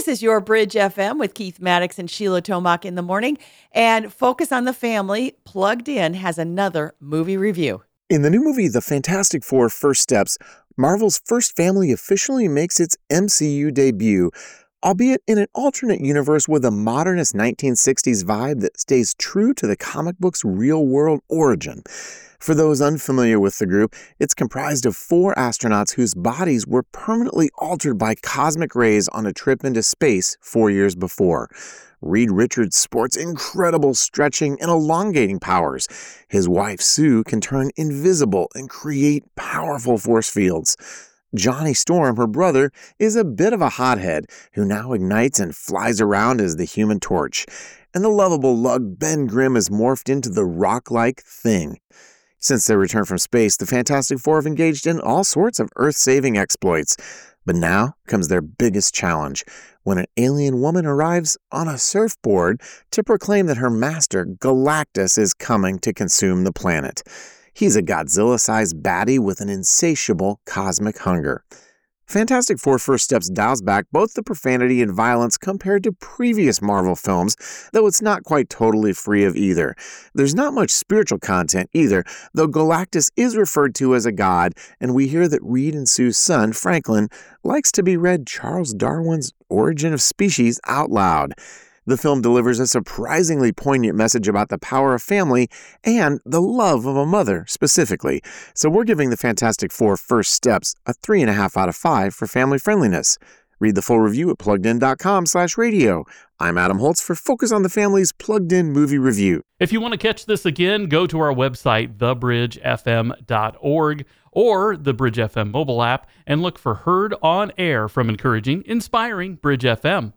This is your Bridge FM with Keith Maddox and Sheila Tomac in the morning. And Focus on the Family, Plugged In, has another movie review. In the new movie, The Fantastic Four: First Steps, Marvel's first family officially makes its MCU debut, albeit in an alternate universe with a modernist 1960s vibe that stays true to the comic book's real-world origin. For those unfamiliar with the group, it's comprised of 4 astronauts whose bodies were permanently altered by cosmic rays on a trip into space 4 years before. Reed Richards sports incredible stretching and elongating powers. His wife, Sue, can turn invisible and create powerful force fields. Johnny Storm, her brother, is a bit of a hothead who now ignites and flies around as the Human Torch. And the lovable lug Ben Grimm is morphed into the rock-like Thing. Since their return from space, the Fantastic Four have engaged in all sorts of Earth-saving exploits. But now comes their biggest challenge, when an alien woman arrives on a surfboard to proclaim that her master, Galactus, is coming to consume the planet. He's a Godzilla-sized baddie with an insatiable cosmic hunger. Fantastic Four: First Steps dials back both the profanity and violence compared to previous Marvel films, though it's not quite totally free of either. There's not much spiritual content either, though Galactus is referred to as a god, and we hear that Reed and Sue's son, Franklin, likes to be read Charles Darwin's Origin of Species out loud. The film delivers a surprisingly poignant message about the power of family and the love of a mother specifically. So we're giving The Fantastic Four: First Steps a 3.5 out of 5 for family friendliness. Read the full review at pluggedin.com/radio. I'm Adam Holtz for Focus on the Family's Plugged In Movie Review. If you want to catch this again, go to our website, thebridgefm.org, or the Bridge FM mobile app, and look for Heard on Air from encouraging, inspiring Bridge FM.